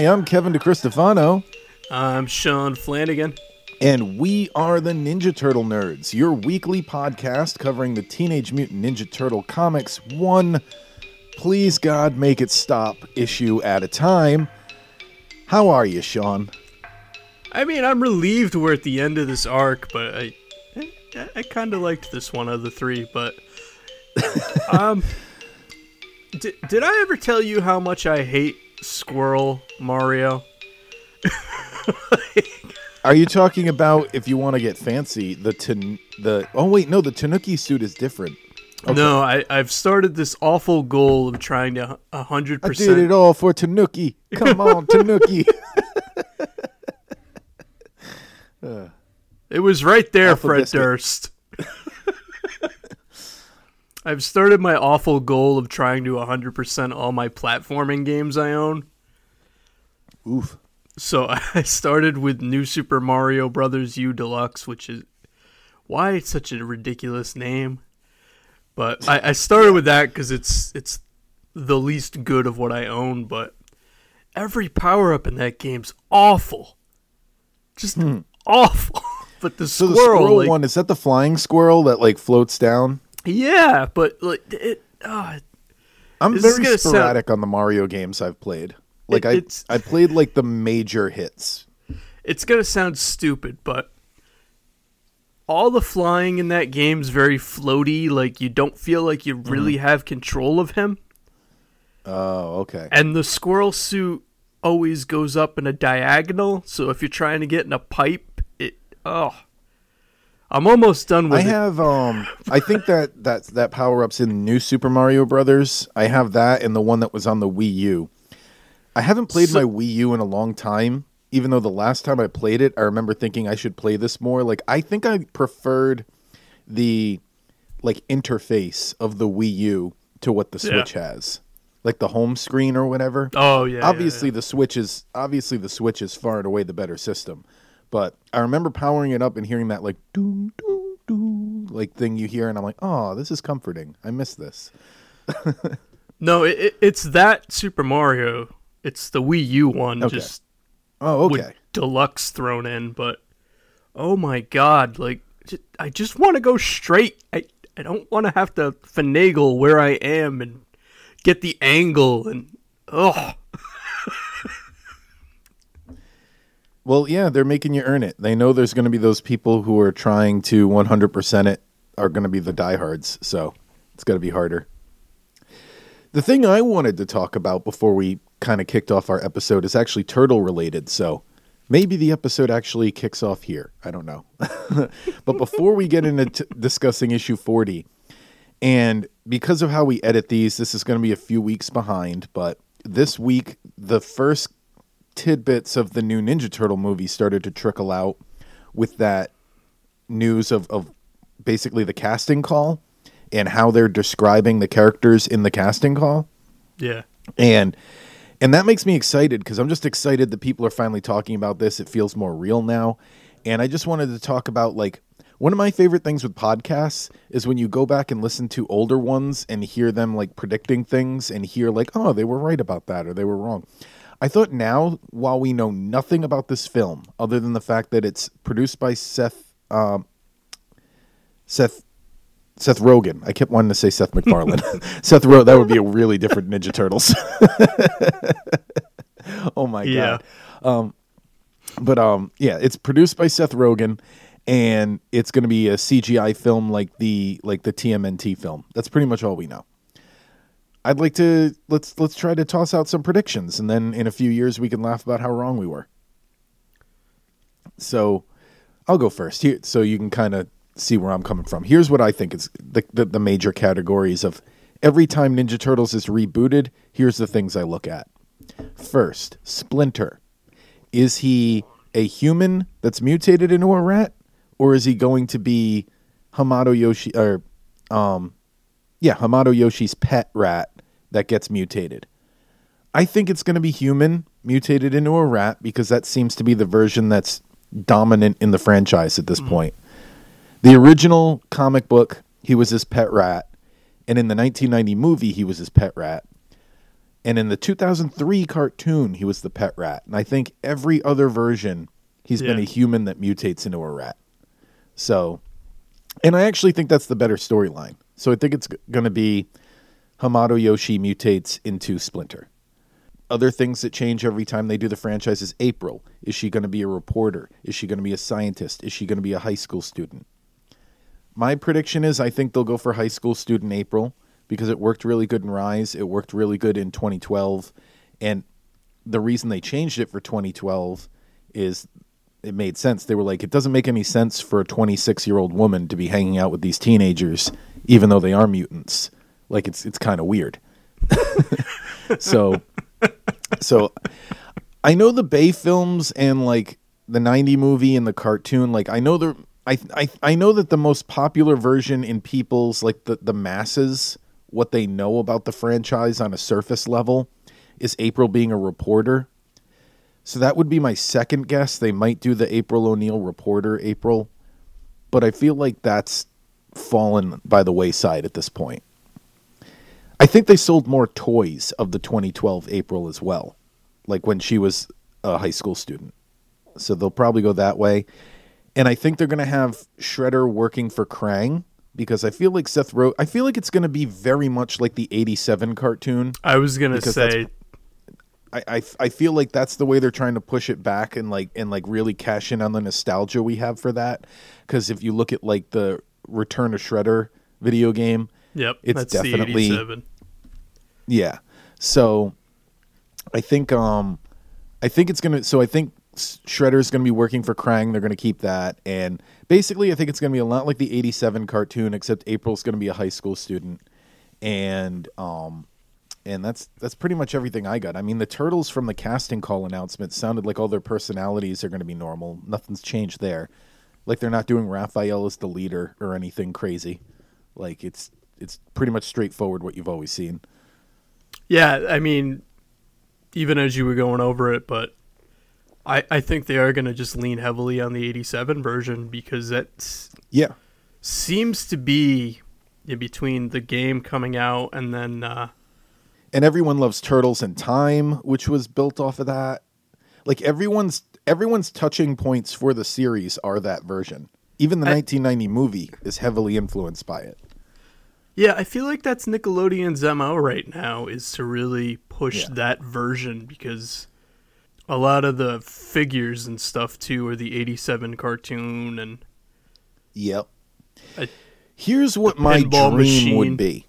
I'm Kevin DeCristofano. I'm Sean Flanagan. And we are the Ninja Turtle Nerds, your weekly podcast covering the Teenage Mutant Ninja Turtle comics one, please God make it stop, issue at a time. How are you, Sean? I mean, I'm relieved we're at the end of this arc, but I kind of liked this one of the three, but did I ever tell you how much I hate Squirrel Mario? Are you talking about, if you want to get fancy, the Tanuki suit is different. Okay. No, I've started this awful goal of trying to 100%. I did it all for Tanuki. Come on, Tanuki. It was right there, Alpha Fred biscuit. Durst. I've started my awful goal of trying to 100% all my platforming games I own. Oof. So I started with New Super Mario Bros. U Deluxe, which is why it's such a ridiculous name. But I started with that because it's the least good of what I own. But every power up in that game's awful, just awful. But the squirrel one, is that the flying squirrel that floats down? Yeah, but I'm this is very gonna sporadic on the Mario games I've played. I played the major hits. It's gonna sound stupid, but all the flying in that game's very floaty. Like, you don't feel like you really have control of him. Oh, okay. And the squirrel suit always goes up in a diagonal, so if you're trying to get in a pipe, I'm almost done with it. I have I think that power-up's in New Super Mario Brothers. I have that and the one that was on the Wii U. I haven't played my Wii U in a long time, even though the last time I played it, I remember thinking I should play this more. I think I preferred the interface of the Wii U to what the Switch has. The home screen or whatever. Oh yeah. Obviously the Switch is far and away the better system. But I remember powering it up and hearing that doo doo doo thing you hear, and I'm like, "Oh, this is comforting. I miss this." No, it's that Super Mario. It's the Wii U one, okay. just with Deluxe thrown in. But oh my God, I just want to go straight. I don't want to have to finagle where I am and get the angle and Well, yeah, they're making you earn it. They know there's going to be those people who are trying to 100% it are going to be the diehards, so it's got to be harder. The thing I wanted to talk about before we kind of kicked off our episode is actually turtle related, so maybe the episode actually kicks off here. I don't know. But before we get into discussing issue 40, and because of how we edit these, this is going to be a few weeks behind, but this week, the first tidbits of the new Ninja Turtle movie started to trickle out with that news of basically the casting call and how they're describing the characters in the casting call. Yeah. And that makes me excited because I'm just excited that people are finally talking about this. It feels more real now. And I just wanted to talk about one of my favorite things with podcasts is when you go back and listen to older ones and hear them predicting things and hear oh, they were right about that or they were wrong. I thought now, while we know nothing about this film, other than the fact that it's produced by Seth Rogen. I kept wanting to say Seth MacFarlane. Seth Rogen, that would be a really different Ninja Turtles. Oh my God. Yeah, it's produced by Seth Rogen, and it's going to be a CGI film like the TMNT film. That's pretty much all we know. I'd like to let's try to toss out some predictions, and then in a few years we can laugh about how wrong we were. So I'll go first here, so you can kind of see where I'm coming from. Here's what I think is the major categories of every time Ninja Turtles is rebooted. Here's the things I look at. First, Splinter. Is he a human that's mutated into a rat, or is he going to be Hamato Yoshi's pet rat that gets mutated? I think it's going to be human mutated into a rat because that seems to be the version that's dominant in the franchise at this point. The original comic book, he was his pet rat, and in the 1990 movie, he was his pet rat. And in the 2003 cartoon, he was the pet rat. And I think every other version, he's been a human that mutates into a rat. So, and I actually think that's the better storyline. So I think it's going to be Hamato Yoshi mutates into Splinter. Other things that change every time they do the franchise is April. Is she going to be a reporter? Is she going to be a scientist? Is she going to be a high school student? My prediction is I think they'll go for high school student April because it worked really good in Rise. It worked really good in 2012. And the reason they changed it for 2012 is it made sense. They were like, it doesn't make any sense for a 26-year-old woman to be hanging out with these teenagers, even though they are mutants. Like, it's kind of weird. So I know the Bay films and like the 90 movie and the cartoon, like I know I know that the most popular version in people's like the masses, what they know about the franchise on a surface level is April being a reporter. So that would be my second guess. They might do the April O'Neil reporter April, but I feel like that's fallen by the wayside at this point. I think they sold more toys of the 2012 April as well, like when she was a high school student. So they'll probably go that way. And I think they're going to have Shredder working for Krang because I feel like I feel like it's going to be very much like the 87 cartoon. I was going to say... I feel like that's the way they're trying to push it back and really cash in on the nostalgia we have for that. Because if you look at like the Return of Shredder video game, yep, it's that's definitely the 87. Yeah. So I think it's gonna. So I think Shredder's gonna be working for Krang. They're gonna keep that, and basically I think it's gonna be a lot like the 87 cartoon, except April's gonna be a high school student, and that's pretty much everything I got. I mean, the Turtles from the casting call announcement sounded like all their personalities are gonna be normal. Nothing's changed there. Like they're not doing Raphael as the leader or anything crazy. Like it's pretty much straightforward what you've always seen. Yeah, I mean, even as you were going over it, but I think they are going to just lean heavily on the 87 version because that seems to be in between the game coming out and then... and everyone loves Turtles in Time, which was built off of that. Like everyone's touching points for the series are that version. Even the 1990 movie is heavily influenced by it. Yeah, I feel like that's Nickelodeon's MO right now is to really push that version because a lot of the figures and stuff too are the 87 cartoon and yep. Here's what my dream would be.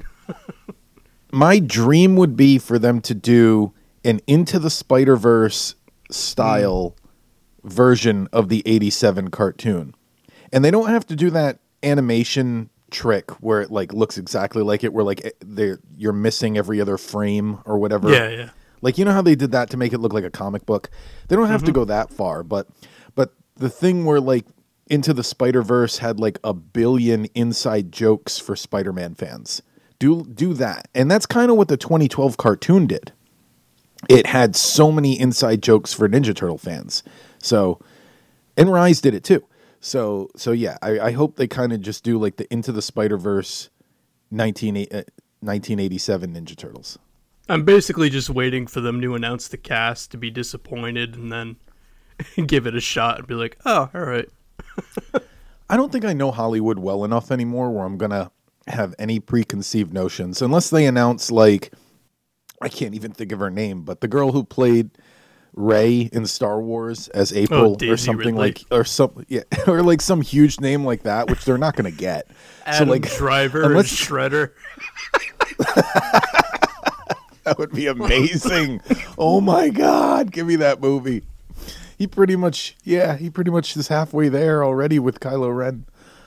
My dream would be for them to do an Into the Spider-Verse style version of the 87 cartoon. And they don't have to do that animation trick where it like looks exactly like it, where like you're missing every other frame or whatever. Yeah. Like, you know how they did that to make it look like a comic book? They don't have to go that far, but the thing where like Into the Spider-Verse had like 1 billion inside jokes for Spider-Man fans. Do that. And that's kind of what the 2012 cartoon did. It had so many inside jokes for Ninja Turtle fans. So, and Rise did it too. So yeah, I hope they kind of just do like the Into the Spider-Verse 1987 Ninja Turtles. I'm basically just waiting for them to announce the cast to be disappointed and then give it a shot and be like, oh, all right. I don't think I know Hollywood well enough anymore where I'm going to have any preconceived notions unless they announce like, I can't even think of her name, but the girl who played Rey in Star Wars as April or something Ridley. or like some huge name like that, which they're not going to get. Adam so like Driver and Shredder. That would be amazing. Oh my God, give me that movie. He pretty much is halfway there already with Kylo Ren.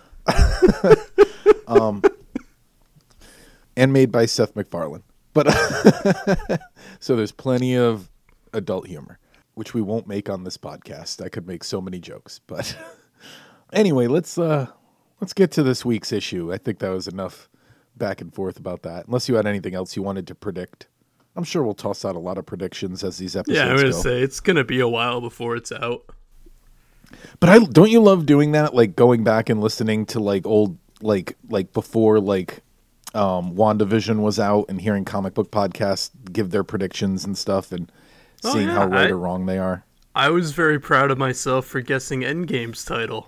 And made by Seth MacFarlane. But so there's plenty of adult humor, which we won't make on this podcast. I could make so many jokes, but anyway, let's get to this week's issue. I think that was enough back and forth about that. Unless you had anything else you wanted to predict. I'm sure we'll toss out a lot of predictions as these episodes go. Yeah, I'm going to say it's going to be a while before it's out. But don't you love doing that? Like going back and listening to like old, like before, like WandaVision was out and hearing comic book podcasts give their predictions and stuff and seeing how right or wrong they are. I was very proud of myself for guessing Endgame's title.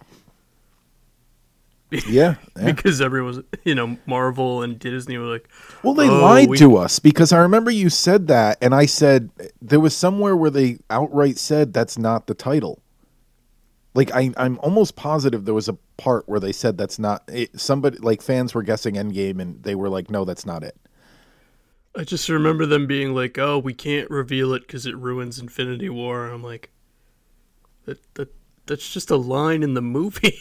Yeah. Because everyone's, Marvel and Disney were like, well, they lied to us because I remember you said that, and I said there was somewhere where they outright said that's not the title. Like, I'm almost positive there was a part where they said that's not it. Somebody, like, fans were guessing Endgame, and they were like, no, that's not it. I just remember them being like, oh, we can't reveal it because it ruins Infinity War. And I'm like, that's just a line in the movie.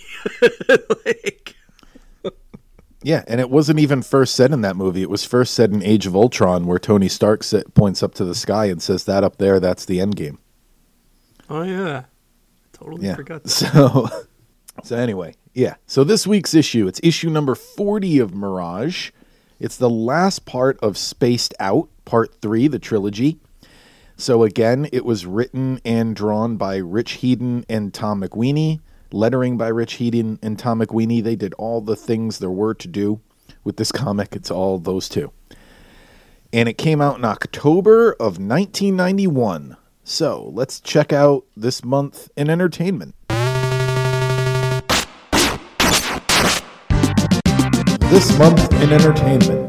Yeah, and it wasn't even first said in that movie. It was first said in Age of Ultron, where Tony Stark points up to the sky and says, that up there, that's the Endgame. Oh, yeah. Totally forgot that. So anyway, yeah. So this week's issue, it's issue number 40 of Mirage. It's the last part of Spaced Out, Part 3, the trilogy. So again, it was written and drawn by Rich Heaton and Tom McWeeny. Lettering by Rich Heaton and Tom McWeeny. They did all the things there were to do with this comic. It's all those two. And it came out in October of 1991. So let's check out this month in entertainment. This month in entertainment.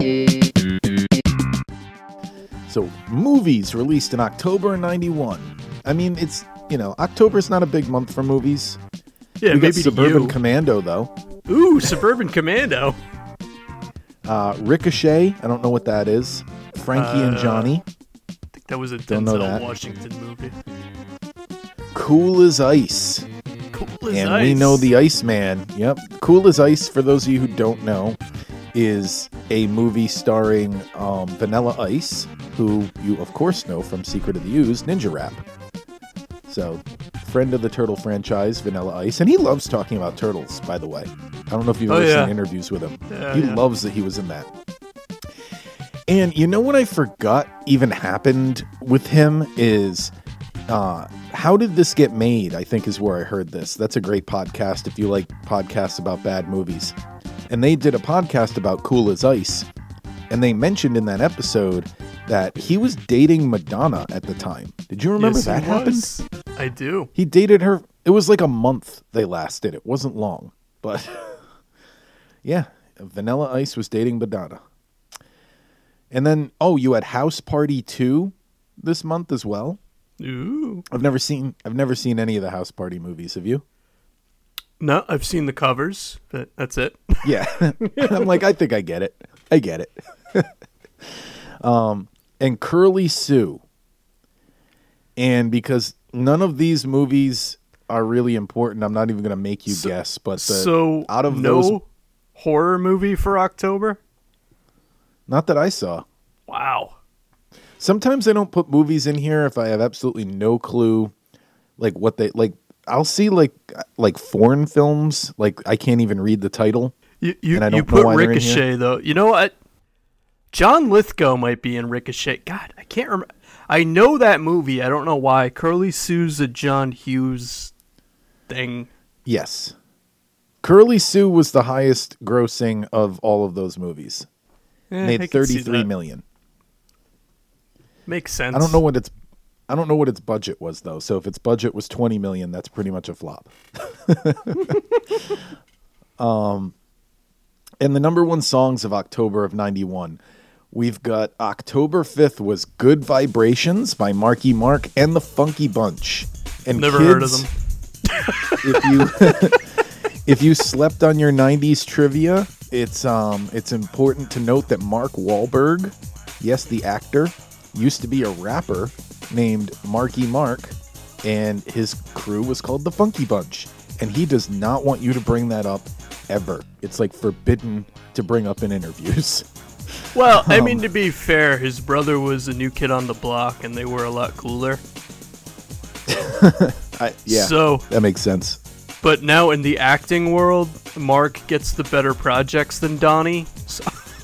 So movies released in October 91. I mean, it's, October's not a big month for movies. Yeah, we maybe got Suburban Commando, though. Ooh, Suburban Commando. Ricochet, I don't know what that is. Frankie and Johnny. I think that was a Denzel Washington movie. Cool as Ice. Cool as and Ice. We know the Iceman. Yep. Cool as Ice, for those of you who don't know, is a movie starring Vanilla Ice, who you, of course, know from Secret of the Ooze, Ninja Rap. So, friend of the Turtle franchise, Vanilla Ice. And he loves talking about turtles, by the way. I don't know if you've ever seen interviews with him. He loves that he was in that. And you know what I forgot even happened with him is How Did This Get Made, I think is where I heard this. That's a great podcast if you like podcasts about bad movies. And they did a podcast about Cool as Ice. And they mentioned in that episode that he was dating Madonna at the time. Did you remember that happened? I do. He dated her. It was like a month they lasted. It wasn't long. But yeah, Vanilla Ice was dating Madonna. And then, you had House Party 2 this month as well. Ooh. I've never seen any of the House Party movies. Have you? No, I've seen the covers, but that's it. Yeah. I'm like, I think I get it. I get it. And Curly Sue. And because none of these movies are really important, I'm not even going to make you guess. But out of those, horror movie for October? Not that I saw. Wow. Sometimes I don't put movies in here if I have absolutely no clue, like what they like. I'll see like foreign films, like I can't even read the title. You put Ricochet though. You know what? John Lithgow might be in Ricochet. God, I can't remember. I know that movie. I don't know why. Curly Sue's a John Hughes thing. Yes. Curly Sue was the highest grossing of all of those movies. Made $33 million. Makes sense. I don't know what its budget was though. So if its budget was $20 million, that's pretty much a flop. And the number one songs of October of 91. We've got October 5th was Good Vibrations by Marky Mark and the Funky Bunch. And never kids, heard of them. If you slept on your 90s trivia, it's important to note that Mark Wahlberg, yes, the actor, used to be a rapper named Marky Mark, and his crew was called the Funky Bunch. And he does not want you to bring that up ever. It's like forbidden to bring up in interviews. Well, I mean, to be fair, his brother was a New Kid on the Block, and they were a lot cooler. So that makes sense. But now in the acting world, Mark gets the better projects than Donnie. So.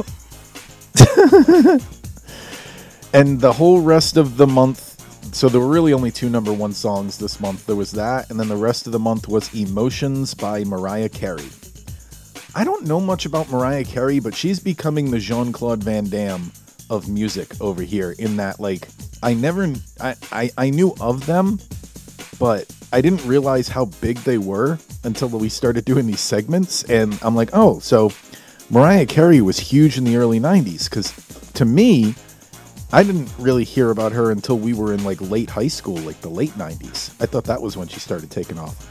And the whole rest of the month, so there were really only two number one songs this month. There was that, and then the rest of the month was Emotions by Mariah Carey. I don't know much about Mariah Carey, but she's becoming the Jean-Claude Van Damme of music over here in that, like, I knew of them, but I didn't realize how big they were until we started doing these segments. And I'm like, oh, so Mariah Carey was huge in the early 90s. Because to me, I didn't really hear about her until we were in like late high school, like the late 90s. I thought that was when she started taking off.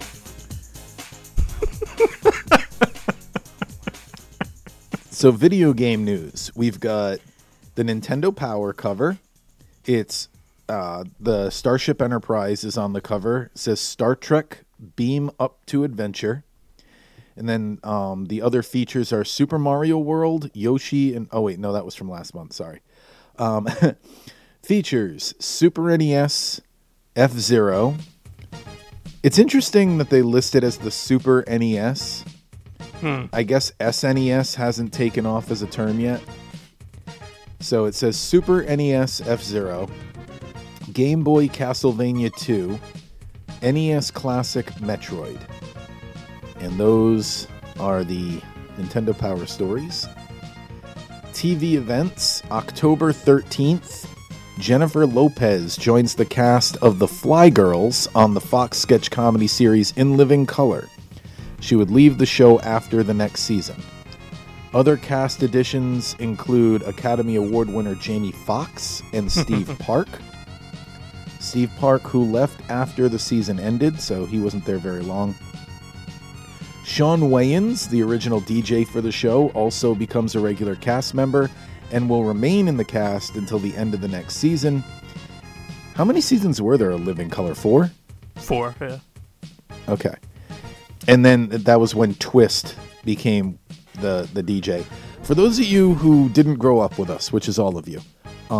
So video game news. We've got the Nintendo Power cover. It's the Starship Enterprise is on the cover. It says Star Trek Beam Up to Adventure. And then the other features are Super Mario World, Yoshi, and... Oh, wait, no, that was from last month. Sorry. Features Super NES, F-Zero. It's interesting that they list it as the Super NES. I guess SNES hasn't taken off as a term yet. So it says Super NES F-Zero, Game Boy Castlevania 2, NES Classic Metroid. And those are the Nintendo Power stories. TV events, October 13th, Jennifer Lopez joins the cast of The Fly Girls on the Fox sketch comedy series In Living Color. She would leave the show after the next season. Other cast additions include Academy Award winner Jamie Foxx and Steve Park. Steve Park, who left after the season ended, so he wasn't there very long. Shawn Wayans, the original DJ for the show, also becomes a regular cast member and will remain in the cast until the end of the next season. How many seasons were there of Living Color? 4? 4, yeah. Okay. And then that was when Twist became the DJ. For those of you who didn't grow up with us, which is all of you,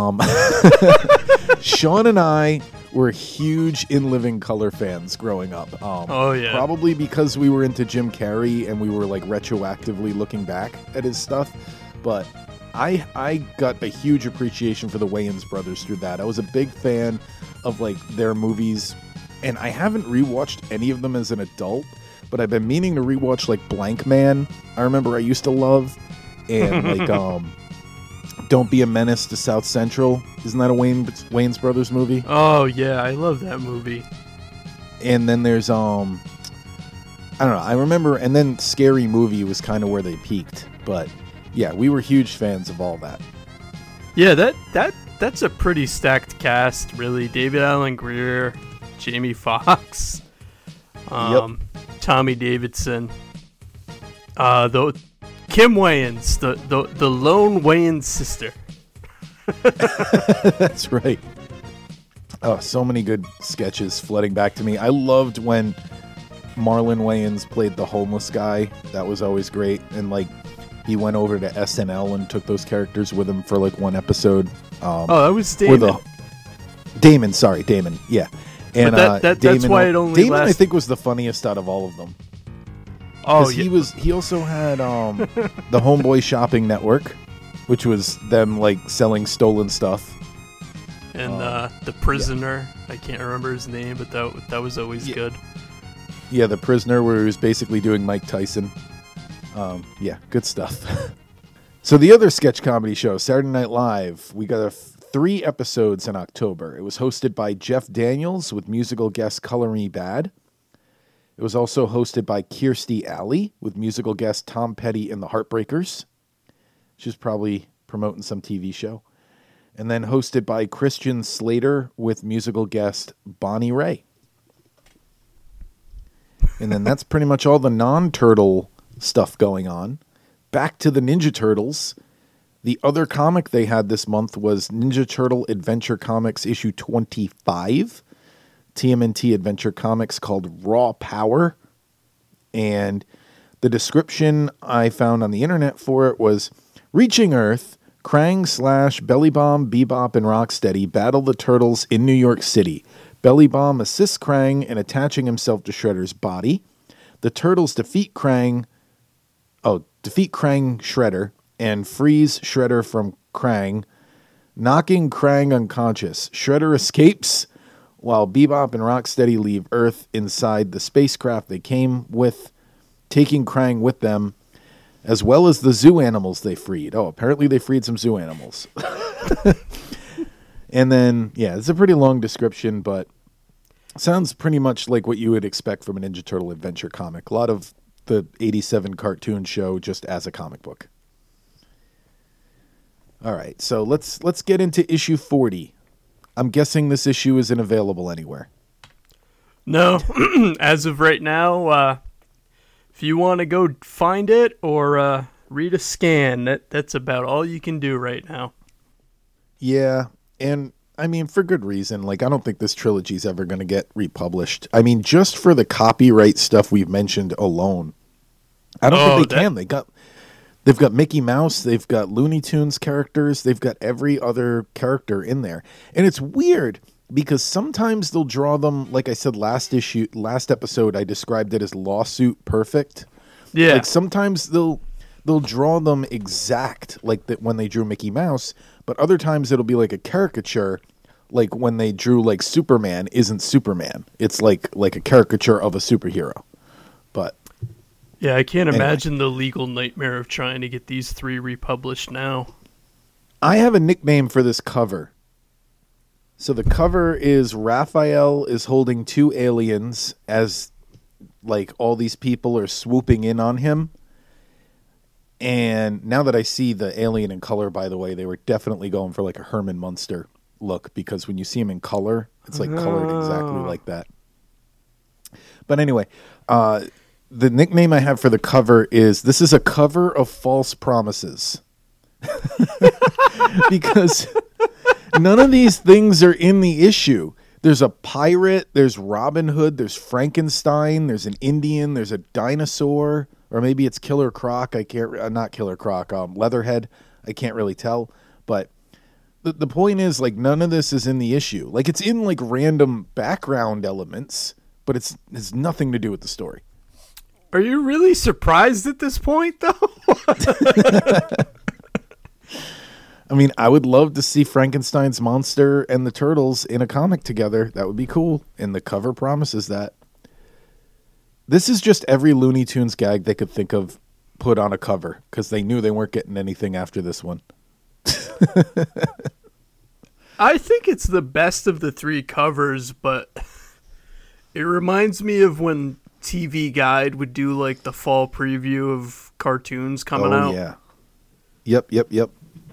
Sean and I were huge In Living Color fans growing up. Oh, yeah. Probably because we were into Jim Carrey and we were like retroactively looking back at his stuff. But I got a huge appreciation for the Wayans brothers through that. I was a big fan of like their movies, and I haven't rewatched any of them as an adult, but I've been meaning to rewatch like Blank Man. I remember I used to love, and like Don't Be a Menace to South Central. Isn't that a Wayans brothers movie? Oh yeah, I love that movie. And then there's I don't know. I remember, and then Scary Movie was kind of where they peaked, but yeah, we were huge fans of all that. Yeah, that's a pretty stacked cast, really. David Alan Grier, Jamie Foxx, Tommy Davidson, Kim Wayans, the lone Wayans sister. That's right. Oh, so many good sketches flooding back to me. I loved when Marlon Wayans played the homeless guy. That was always great. And like he went over to SNL and took those characters with him for like one episode. That was Damon. Damon. Yeah. And but that's Damon, why it only Damon, lasts... I think, was the funniest out of all of them. Oh, yeah. He also had the Homeboy Shopping Network, which was them like selling stolen stuff. And The Prisoner, yeah. I can't remember his name, but that was always good. Yeah, The Prisoner, where he was basically doing Mike Tyson. Yeah, good stuff. So the other sketch comedy show, Saturday Night Live, we got 3 episodes in October. It was hosted by Jeff Daniels with musical guest Color Me Bad. It was also hosted by Kirstie Alley with musical guest Tom Petty and the Heartbreakers. She's probably promoting some TV show. And then hosted by Christian Slater with musical guest Bonnie Ray. And then that's pretty much all the non-turtle stuff going on. Back to the Ninja Turtles. The other comic they had this month was Ninja Turtle Adventure Comics issue 25. TMNT Adventure Comics called Raw Power. And the description I found on the internet for it was, reaching Earth, Krang / Belly Bomb, Bebop, and Rocksteady battle the Turtles in New York City. Belly Bomb assists Krang in attaching himself to Shredder's body. The Turtles defeat Krang Shredder and frees Shredder from Krang, knocking Krang unconscious. Shredder escapes while Bebop and Rocksteady leave Earth inside the spacecraft they came with, taking Krang with them. as well as the zoo animals they freed. Oh, apparently they freed some zoo animals. And then, yeah, it's a pretty long description, but sounds pretty much like what you would expect from a Ninja Turtle adventure comic. A lot of the 87 cartoon show just as a comic book. All right, so let's get into issue 40. I'm guessing this issue isn't available anywhere. No, as of right now, if you want to go find it or read a scan, that's about all you can do right now. Yeah, and I mean, for good reason. Like, I don't think this trilogy is ever going to get republished. I mean, just for the copyright stuff we've mentioned alone, I don't think they can. They've got Mickey Mouse, they've got Looney Tunes characters, they've got every other character in there. And it's weird because sometimes they'll draw them, like I said last episode, I described it as lawsuit perfect. Yeah. Like sometimes they'll draw them exact like that when they drew Mickey Mouse, but other times it'll be like a caricature, like when they drew like Superman isn't Superman. It's like a caricature of a superhero. But yeah, I can't imagine the legal nightmare of trying to get these 3 republished now. I have a nickname for this cover. So the cover is Raphael is holding 2 aliens as like all these people are swooping in on him. And now that I see the alien in color, by the way, they were definitely going for like a Herman Munster look, because when you see him in color, it's like colored exactly like that. But anyway, the nickname I have for the cover is, this is a cover of false promises. Because none of these things are in the issue. There's a pirate, there's Robin Hood, there's Frankenstein, there's an Indian, there's a dinosaur, or maybe it's Killer Croc. I can't, not Killer Croc, Leatherhead. I can't really tell. But the point is, like, none of this is in the issue. Like, it's in like random background elements, but it's nothing to do with the story. Are you really surprised at this point, though? I mean, I would love to see Frankenstein's monster and the turtles in a comic together. That would be cool. And the cover promises that. This is just every Looney Tunes gag they could think of put on a cover, because they knew they weren't getting anything after this one. I think it's the best of the 3 covers, but it reminds me of when TV Guide would do like the fall preview of cartoons coming out. Oh, yeah. Yep.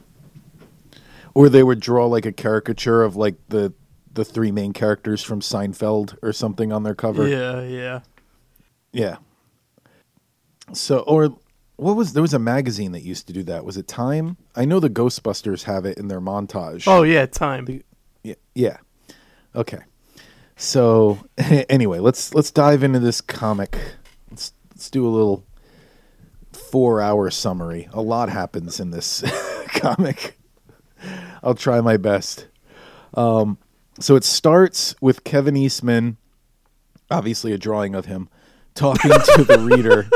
Or they would draw like a caricature of like the 3 main characters from Seinfeld or something on their cover. Yeah. So, or there was a magazine that used to do that. Was it Time? I know the Ghostbusters have it in their montage. Oh, yeah, Time. Yeah. Okay. So, anyway, let's dive into this comic. Let's do a little 4-hour summary. A lot happens in this comic. I'll try my best. So it starts with Kevin Eastman, obviously a drawing of him, talking to the reader.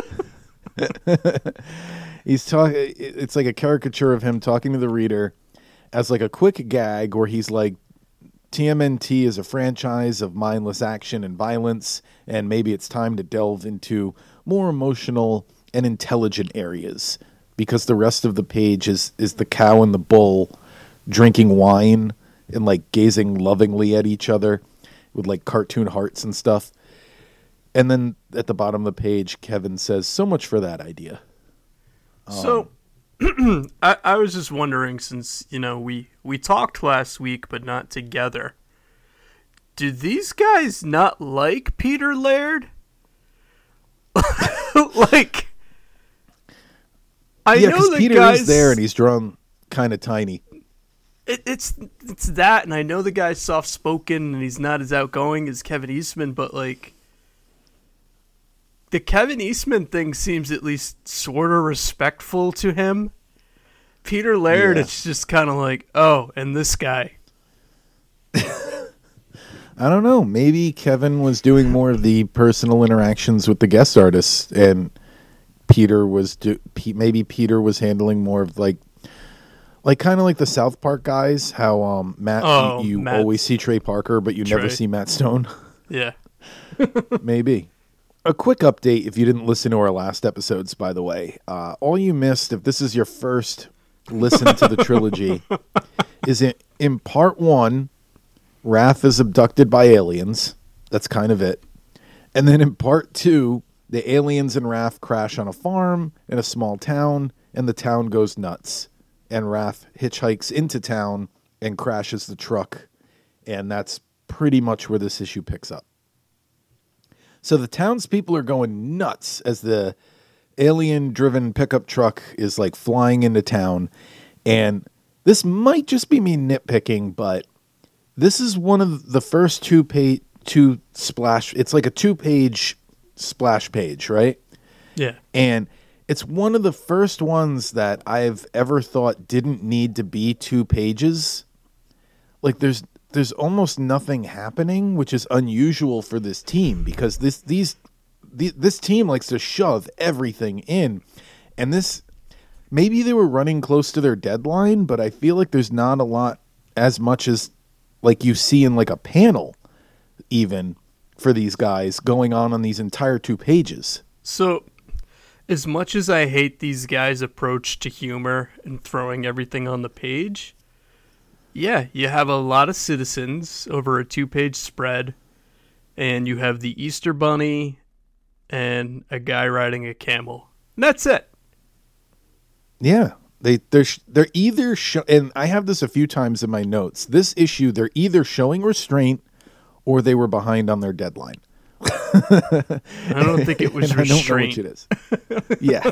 It's like a caricature of him talking to the reader as like a quick gag where he's like, TMNT is a franchise of mindless action and violence, and maybe it's time to delve into more emotional and intelligent areas, because the rest of the page is the cow and the bull drinking wine and like gazing lovingly at each other with like cartoon hearts and stuff. And then at the bottom of the page, Kevin says, "So much for that idea." So I was just wondering, since, we talked last week, but not together. Do these guys not like Peter Laird? Like, I know the Peter guy's is there and he's drawn kind of tiny. It's that, and I know the guy's soft spoken and he's not as outgoing as Kevin Eastman, but like, the Kevin Eastman thing seems at least sort of respectful to him. Peter Laird, It's just kind of like, oh, and this guy. I don't know. Maybe Kevin was doing more of the personal interactions with the guest artists, and Peter was maybe Peter was handling more of like kind of like the South Park guys. How Matt, Matt, always see Trey Parker, but you never see Matt Stone. Yeah, maybe. a quick update if you didn't listen to our last episodes, by the way. All you missed, if this is your first listen to the trilogy, is in part 1, Raph is abducted by aliens. That's kind of it. And then in part 2, the aliens and Raph crash on a farm in a small town, and the town goes nuts. And Raph hitchhikes into town and crashes the truck. And that's pretty much where this issue picks up. So the townspeople are going nuts as the alien-driven pickup truck is like flying into town. And this might just be me nitpicking, but this is one of the first two splash. It's like a 2-page splash page, right? Yeah. And it's one of the first ones that I've ever thought didn't need to be 2 pages. Like there's almost nothing happening, which is unusual for this team because this team likes to shove everything in. And this, maybe they were running close to their deadline, but I feel like there's not a lot as much as like you see in like a panel even for these guys going on these entire 2 pages. So as much as I hate these guys' approach to humor and throwing everything on the page, yeah, you have a lot of citizens over a 2-page spread, and you have the Easter Bunny and a guy riding a camel. And that's it. Yeah, they're either and I have this a few times in my notes. This issue, they're either showing restraint or they were behind on their deadline. I don't think it was restraint. I don't know which it is. Yeah.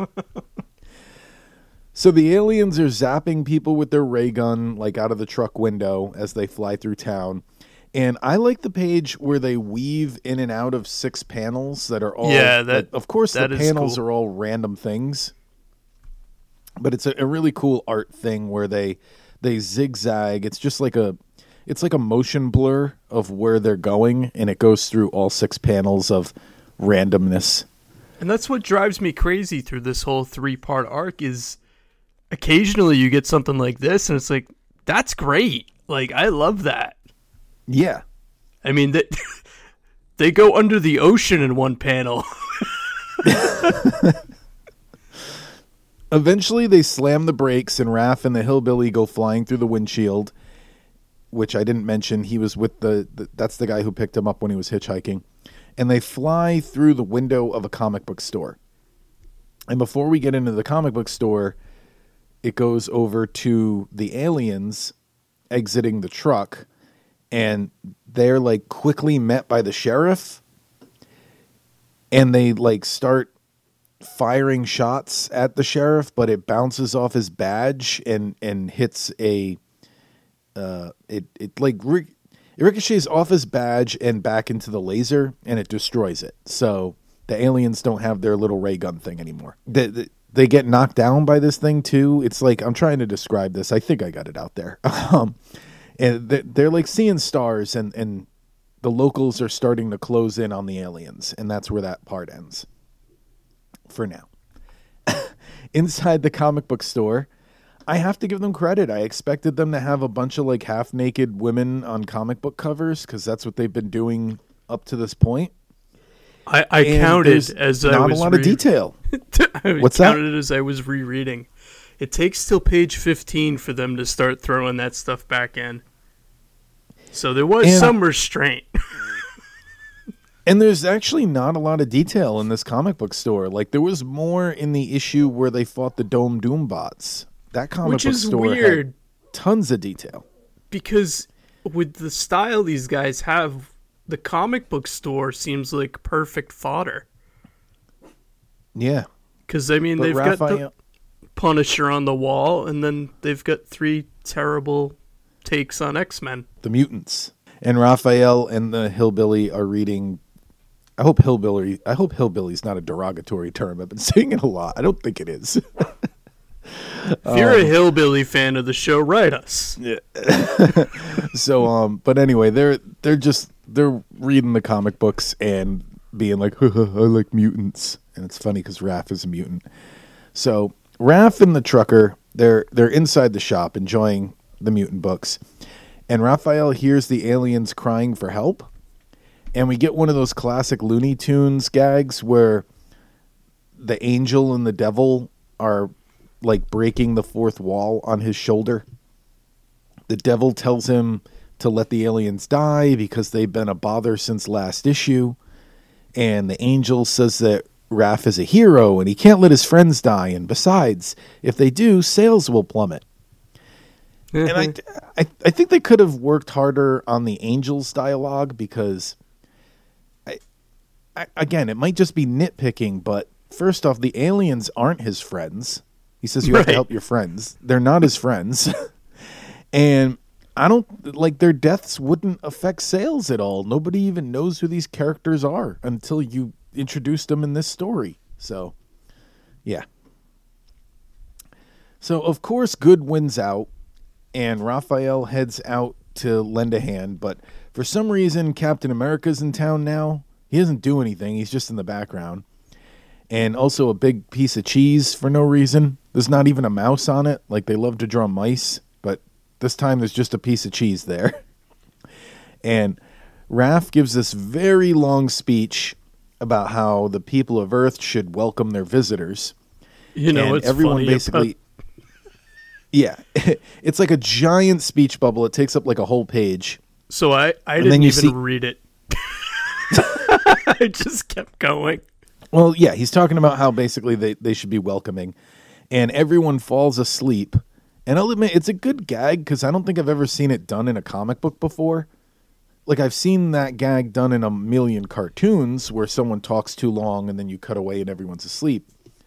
So the aliens are zapping people with their ray gun, like out of the truck window as they fly through town. And I like the page where they weave in and out of 6 panels that are all... Yeah, that, of course, the panels cool. are all random things. But it's a really cool art thing where they zigzag. It's just like it's like a motion blur of where they're going, and it goes through all 6 panels of randomness. And that's what drives me crazy through this whole 3-part arc is occasionally you get something like this, and it's like, that's great. Like, I love that. Yeah. I mean, they go under the ocean in one panel. Eventually, they slam the brakes, and Raph and the hillbilly go flying through the windshield, which I didn't mention. He was with that's the guy who picked him up when he was hitchhiking. And they fly through the window of a comic book store. And before we get into the comic book store, it goes over to the aliens exiting the truck, and they're like quickly met by the sheriff, and they like start firing shots at the sheriff, but it bounces off his badge and hits it ricochets off his badge and back into the laser, and it destroys it. So the aliens don't have their little ray gun thing anymore. They get knocked down by this thing too. It's like, I'm trying to describe this. I think I got it out there. And they're like seeing stars, and the locals are starting to close in on the aliens, and that's where that part ends. For now. Inside the comic book store, I have to give them credit. I expected them to have a bunch of like half-naked women on comic book covers because that's what they've been doing up to this point. I counted as not a lot of detail. What's that? I counted as I was rereading. It takes till page 15 for them to start throwing that stuff back in. So there was some restraint. And there's actually not a lot of detail in this comic book store. Like, there was more in the issue where they fought the Dome Doom bots. That comic book store weird, had tons of detail. Because with the style these guys have, the comic book store seems like perfect fodder. Yeah. Because, I mean, they've got the Punisher on the wall, and then they've got 3 terrible takes on X-Men. The mutants. And Raphael and the hillbilly are reading... I hope hillbilly's not a derogatory term. I've been saying it a lot. I don't think it is. If you're a hillbilly fan of the show, write us. Yeah. So, but anyway, they're reading the comic books and being like, I like mutants. And it's funny because Raph is a mutant. So Raph and the trucker, they're inside the shop enjoying the mutant books. And Raphael hears the aliens crying for help. And we get one of those classic Looney Tunes gags where the angel and the devil are like breaking the fourth wall on his shoulder. The devil tells him to let the aliens die because they've been a bother since last issue. And the angel says that Raph is a hero and he can't let his friends die. And besides, if they do, sales will plummet. And I think they could have worked harder on the angel's dialogue because, again, it might just be nitpicking, but first off, the aliens aren't his friends. He says you have to help your friends. They're not his friends. And I don't, like, their deaths wouldn't affect sales at all. Nobody even knows who these characters are until you introduced them in this story. So, yeah. So, of course, good wins out, and Raphael heads out to lend a hand, but for some reason, Captain America's in town now. He doesn't do anything. He's just in the background. And also a big piece of cheese for no reason. There's not even a mouse on it. Like, they love to draw mice, but this time there's just a piece of cheese there. And Raph gives this very long speech about how the people of Earth should welcome their visitors. You know, and it's everyone funny basically... Yeah, it's like a giant speech bubble. It takes up like a whole page. So I didn't even read it. I just kept going. Well, yeah, he's talking about how basically they should be welcoming. And everyone falls asleep. And I'll admit, it's a good gag because I don't think I've ever seen it done in a comic book before. Like, I've seen that gag done in a million cartoons where someone talks too long and then you cut away and everyone's asleep.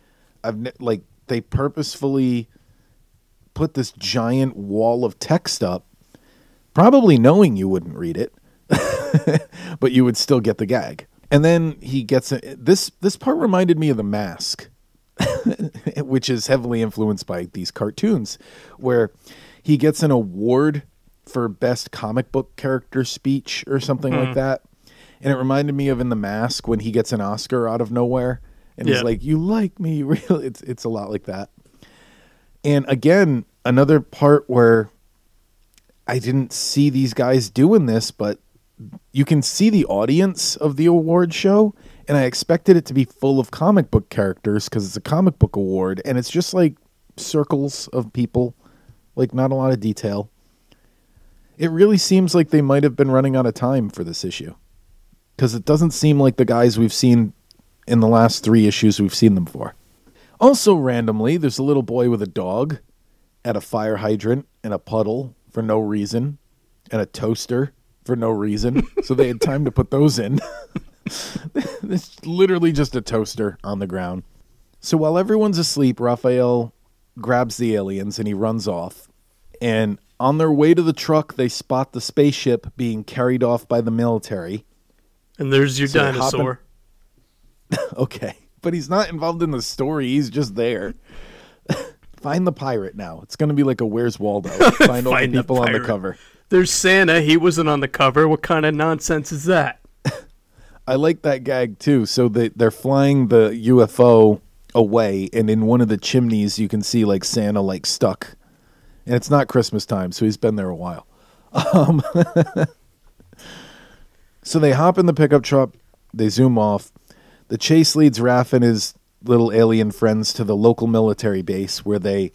They purposefully put this giant wall of text up, probably knowing you wouldn't read it, but you would still get the gag. And then he gets this part reminded me of The Mask, which is heavily influenced by these cartoons, where he gets an award for best comic book character speech or something like that. And it reminded me of in The Mask when he gets an Oscar out of nowhere and he's like, "You like me?" Really, it's a lot like that. And again, another part where I didn't see these guys doing this, but you can see the audience of the award show, and I expected it to be full of comic book characters because it's a comic book award, and it's just like circles of people, like not a lot of detail. It really seems like they might have been running out of time for this issue because it doesn't seem like the guys we've seen in the last 3 issues we've seen them for. Also, randomly, there's a little boy with a dog at a fire hydrant and a puddle for no reason and a toaster for no reason. So they had time to put those in. It's literally just a toaster on the ground. So while everyone's asleep, Raphael grabs the aliens and he runs off. And on their way to the truck, they spot the spaceship being carried off by the military. And there's your dinosaur. Okay. But he's not involved in the story. He's just there. Find the pirate now. It's going to be like a Where's Waldo. Find all the people on the cover. There's Santa. He wasn't on the cover. What kind of nonsense is that? I like that gag, too. So they're flying the UFO away, and in one of the chimneys, you can see like Santa like stuck. And it's not Christmas time, so he's been there a while. So they hop in the pickup truck. They zoom off. The chase leads Raph and his little alien friends to the local military base where they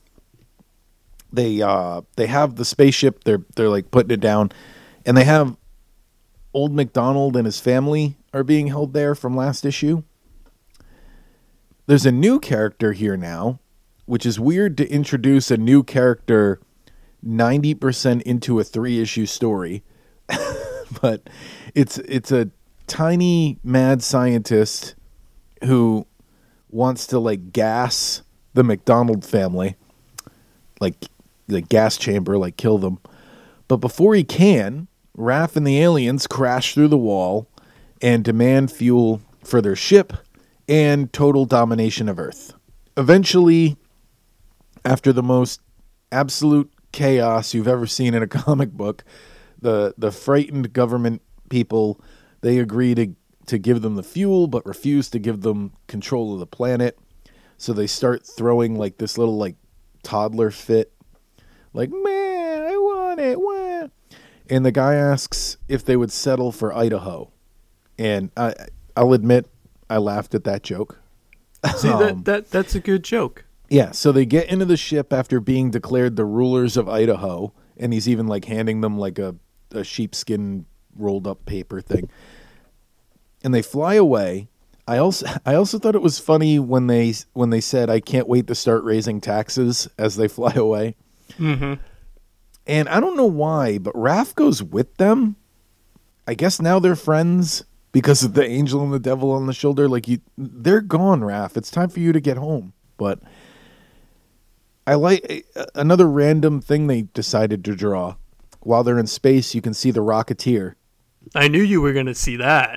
have the spaceship. They're like putting it down, and they have Old MacDonald and his family are being held there from last issue. There's a new character here now, which is weird to introduce a new character 90% into a 3-issue story, but it's a tiny mad scientist who wants to like gas the MacDonald family, like the gas chamber, like kill them. But before he can, Raph and the aliens crash through the wall and demand fuel for their ship and total domination of Earth. Eventually, after the most absolute chaos you've ever seen in a comic book, the frightened government people, they agree to give them the fuel, but refuse to give them control of the planet. So they start throwing like this little like toddler fit. Like, man, I want it. Wah. And the guy asks if they would settle for Idaho. And I'll admit, I laughed at that joke. See, that's a good joke. Yeah, so they get into the ship after being declared the rulers of Idaho, and he's even like handing them like a sheepskin rolled up paper thing. And they fly away. I also thought it was funny when they said, "I can't wait to start raising taxes" as they fly away. Mm-hmm. And I don't know why, but Raph goes with them. I guess now they're friends because of the angel and the devil on the shoulder. Like, they're gone, Raph. It's time for you to get home. But I like another random thing they decided to draw. While they're in space, you can see the Rocketeer. I knew you were going to see that.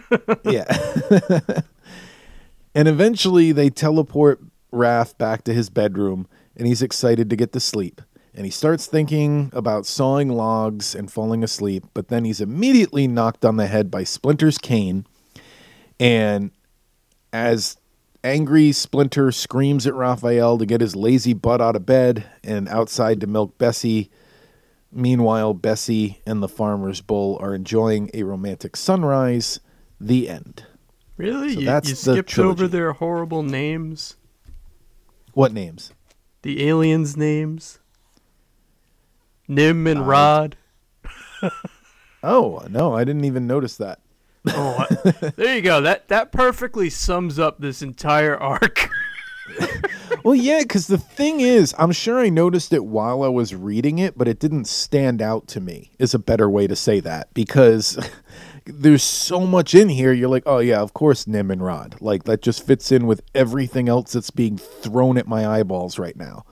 Yeah. And eventually they teleport Raph back to his bedroom, and he's excited to get to sleep. And he starts thinking about sawing logs and falling asleep, but then he's immediately knocked on the head by Splinter's cane. And as angry Splinter screams at Raphael to get his lazy butt out of bed and outside to milk Bessie, meanwhile, Bessie and the farmer's bull are enjoying a romantic sunrise. The end. Really? So you that's the skipped trilogy. over their horrible names? What names? The aliens' names? Nim and Rod? Oh, no, I didn't even notice that. Oh, there you go. That perfectly sums up this entire arc. Well, yeah, because the thing is, I'm sure I noticed it while I was reading it, but it didn't stand out to me, is a better way to say that, because there's so much in here. You're like, oh, yeah, of course, Nim and Rod. Like, that just fits in with everything else that's being thrown at my eyeballs right now.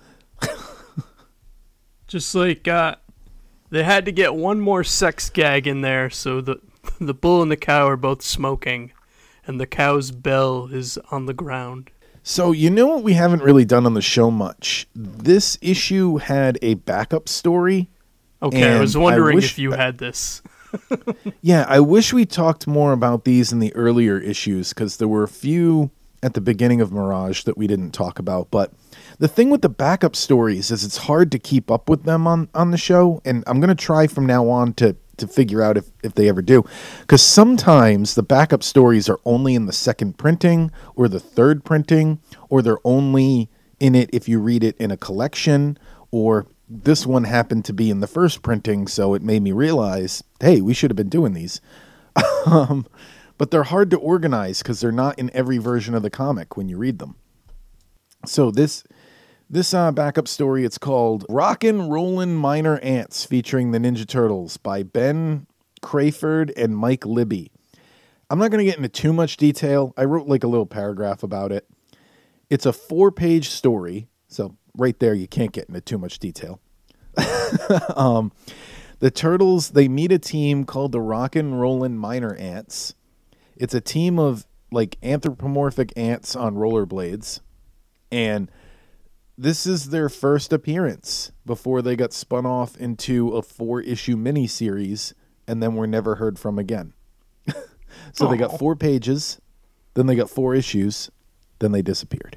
Just like they had to get one more sex gag in there, so the bull and the cow are both smoking, and the cow's bell is on the ground. So, you know what we haven't really done on the show much? This issue had a backup story. Okay, I was wondering if you had this. Yeah, I wish we talked more about these in the earlier issues, because there were a few at the beginning of Mirage that we didn't talk about. But the thing with the backup stories is it's hard to keep up with them on the show, and I'm going to try from now on to figure out if they ever do. Because sometimes the backup stories are only in the second printing or the third printing, or they're only in it if you read it in a collection, or this one happened to be in the first printing, so it made me realize, hey, we should have been doing these. But they're hard to organize because they're not in every version of the comic when you read them. So this backup story, it's called Rockin' Rollin' Minor Ants, featuring the Ninja Turtles by Ben Crayford and Mike Libby. I'm not going to get into too much detail. I wrote like a little paragraph about it. It's a 4-page story, so right there you can't get into too much detail. The Turtles, they meet a team called the Rockin' Rollin' Minor Ants. It's a team of like anthropomorphic ants on rollerblades, and this is their first appearance before they got spun off into a 4-issue miniseries and then were never heard from again. So They got 4 pages, then they got 4 issues, then they disappeared.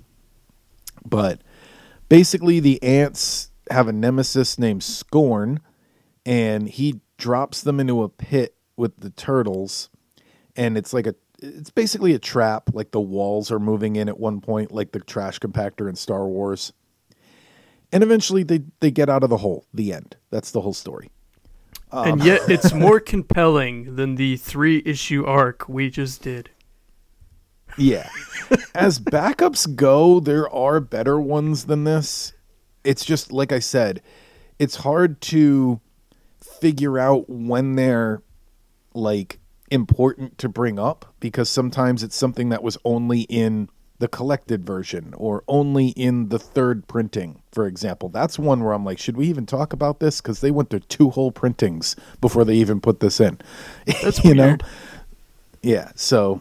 But basically the ants have a nemesis named Scorn, and he drops them into a pit with the turtles, and it's basically a trap. Like the walls are moving in at one point, like the trash compactor in Star Wars. And eventually they get out of the hole. The end. That's the whole story. And yet it's more compelling than the 3-issue arc we just did. Yeah. As backups go, there are better ones than this. It's just, like I said, it's hard to figure out when they're like important to bring up, because sometimes it's something that was only in the collected version or only in the third printing, for example. That's one where I'm like, should we even talk about this? Because they went through 2 whole printings before they even put this in. That's weird. Yeah, so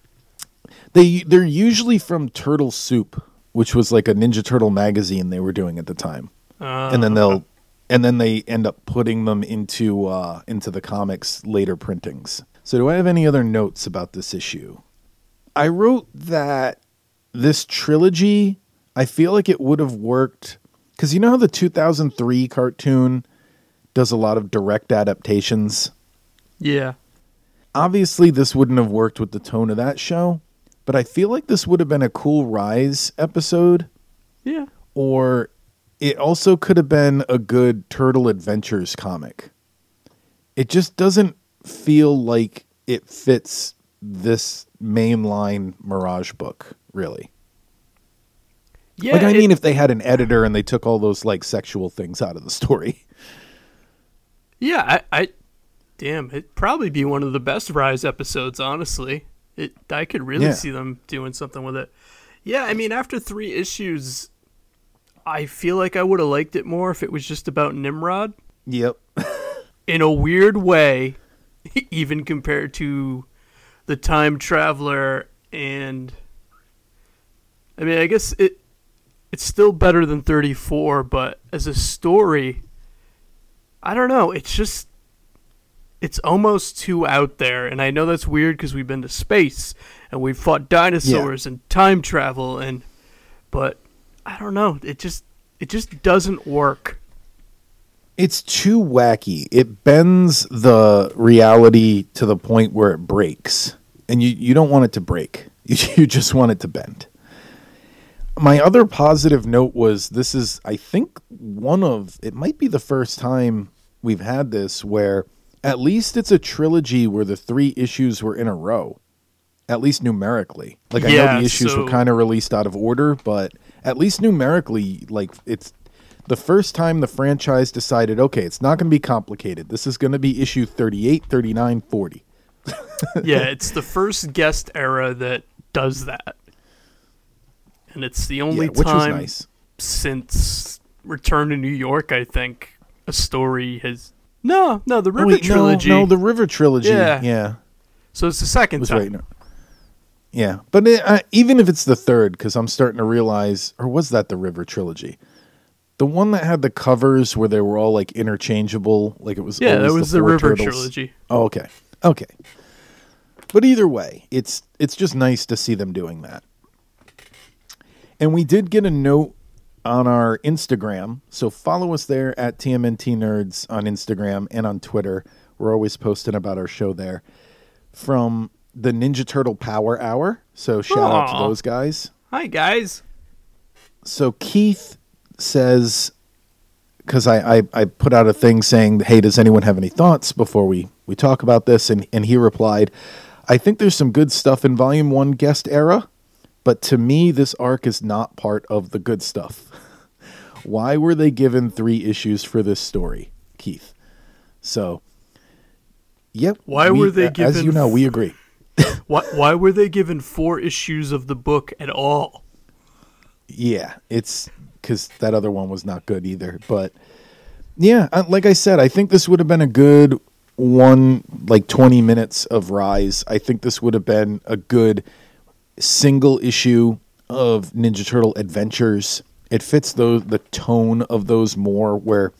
they're usually from Turtle Soup, which was like a Ninja Turtle magazine they were doing at the time. And then they end up putting them into the comics later printings. So do I have any other notes about this issue? I wrote that this trilogy, I feel like it would have worked, because you know how the 2003 cartoon does a lot of direct adaptations? Yeah. obviously this wouldn't have worked with the tone of that show, but I feel like this would have been a cool Rise episode. Yeah. Or it also could have been a good Turtle Adventures comic. It just doesn't feel like it fits this mainline Mirage book, really. Yeah. Like, I mean, if they had an editor and they took all those, like, sexual things out of the story. Yeah, damn, it'd probably be one of the best Rise episodes, honestly. I could really see them doing something with it. Yeah, I mean, after 3 issues, I feel like I would have liked it more if it was just about Nimrod. Yep. In a weird way, even compared to the Time Traveler, and I mean, I guess it's still better than 34, but as a story, I don't know, it's almost too out there, and I know that's weird because we've been to space and we've fought dinosaurs and time travel, but I don't know, it just doesn't work. It's too wacky. It bends the reality to the point where it breaks. And you don't want it to break. You just want it to bend. My other positive note was this is, I think, it might be the first time we've had this where at least it's a trilogy where the 3 issues were in a row. At least numerically. Like, I know the issues were kind of released out of order, but at least numerically, like, it's the first time the franchise decided, okay, it's not going to be complicated. This is going to be issue 38, 39, 40. Yeah, it's the first guest era that does that. And it's the only time since Return to New York, I think, a story has... No, the River Trilogy. No, the River Trilogy. Yeah. So it's the second time. Right. Yeah, but even if it's the third, because I'm starting to realize, or was that the River Trilogy? The one that had the covers where they were all like interchangeable, like it was. Yeah, that was the River Turtles. Trilogy. Oh, okay. But either way, it's just nice to see them doing that. And we did get a note on our Instagram, so follow us there at TMNT Nerds on Instagram and on Twitter. We're always posting about our show there. From the Ninja Turtle Power Hour, so shout out to those guys. Hi guys. So Keith says, because I put out a thing saying, hey, does anyone have any thoughts before we talk about this? And he replied, I think there's some good stuff in Volume 1 guest era, but to me, this arc is not part of the good stuff. Why were they given 3 issues for this story, Keith? So, yep. Why were they given... As you know, we agree. Why were they given 4 issues of the book at all? Yeah, it's... because that other one was not good either. But yeah, like I said, I think this would have been a good 20 minutes of Rise. I think this would have been a good single issue of Ninja Turtle Adventures. It fits the tone of those more where,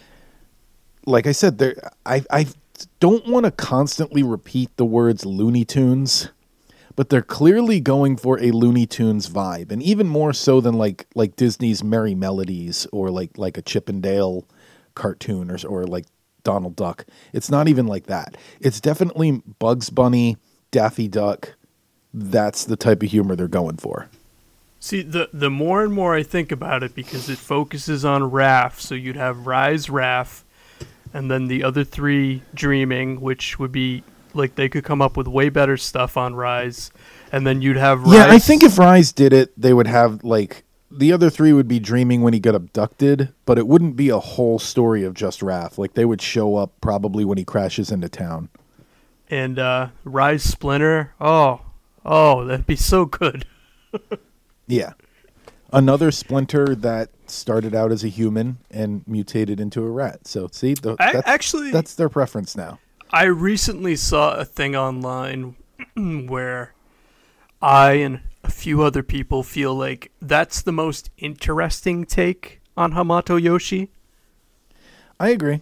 like I said, I don't want to constantly repeat the words Looney Tunes, but they're clearly going for a Looney Tunes vibe, and even more so than like Disney's Merry Melodies or like a Chip and Dale cartoon or like Donald Duck. It's not even like that. It's definitely Bugs Bunny, Daffy Duck. That's the type of humor they're going for. See, the more and more I think about it, because it focuses on Raph, so you'd have Rise Raph, and then the other 3 Dreaming, which would be... like, they could come up with way better stuff on Rise, and then you'd have Rise... Yeah, I think if Rise did it, they would have, like... The other 3 would be Dreaming when he got abducted, but it wouldn't be a whole story of just Raph. Like, they would show up probably when he crashes into town. And Rise Splinter, oh, that'd be so good. Yeah. Another Splinter that started out as a human and mutated into a rat. So, see? That's their preference now. I recently saw a thing online where I and a few other people feel like that's the most interesting take on Hamato Yoshi. I agree.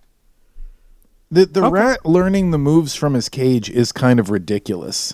The rat learning the moves from his cage is kind of ridiculous.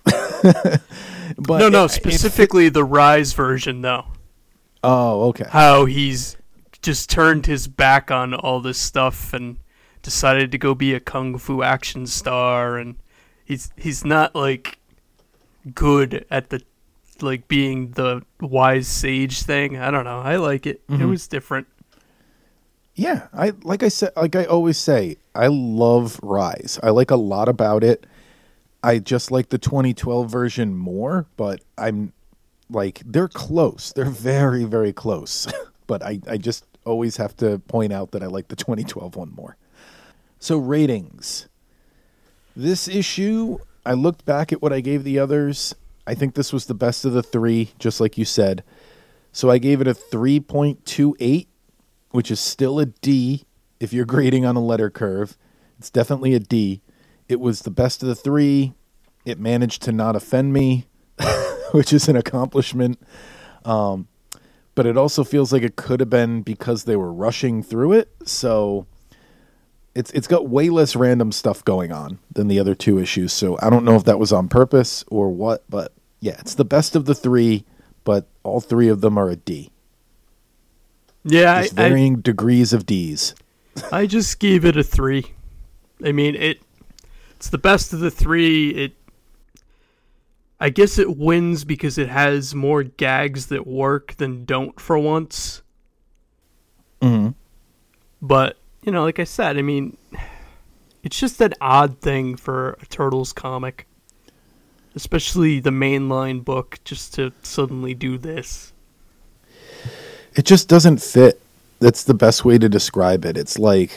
But no, specifically the Rise version, though. Oh, okay. How he's just turned his back on all this stuff and decided to go be a kung fu action star and he's not like good at the like being the wise sage thing. I don't know. I like it. It was different. Yeah, like I always say, I love Rise. I like a lot about it. I just like the 2012 version more, but I'm like, they're close. They're very, very close. But I just always have to point out that I like the 2012 one more. So ratings. This issue, I looked back at what I gave the others. I think this was the best of the three, just like you said. So I gave it a 3.28, which is still a D if you're grading on a letter curve. It's definitely a D. It was the best of the three. It managed to not offend me, which is an accomplishment. But it also feels like it could have been because they were rushing through it. So it's got way less random stuff going on than the other two issues. So I don't know if that was on purpose or what, but yeah, it's the best of the three, but all three of them are a D. Yeah, There's varying degrees of Ds. I just gave it a 3. I mean, it's the best of the three. I guess it wins because it has more gags that work than don't for once. Mm-hmm. But, like I said, I mean, it's just an odd thing for a Turtles comic. Especially the mainline book, just to suddenly do this. It just doesn't fit. That's the best way to describe it. It's like,